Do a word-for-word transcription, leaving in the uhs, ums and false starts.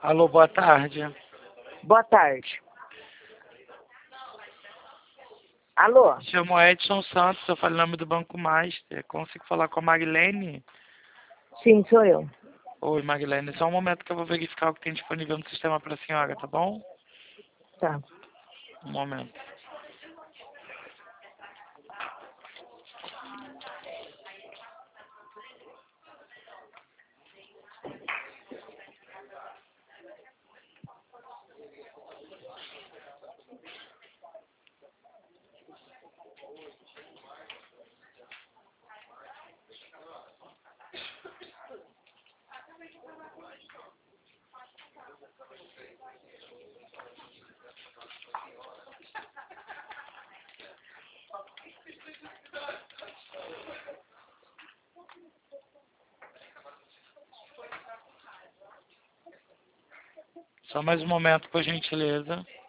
Alô, boa tarde. Boa tarde. Alô? Chamo Edson Santos, eu falo em nome do Banco Master. Consigo falar com a Marilene? Sim, sou eu. Oi, Marilene. Só um momento que eu vou verificar o que tem disponível no sistema para a senhora, tá bom? Tá. Um momento. Só mais um momento, por gentileza.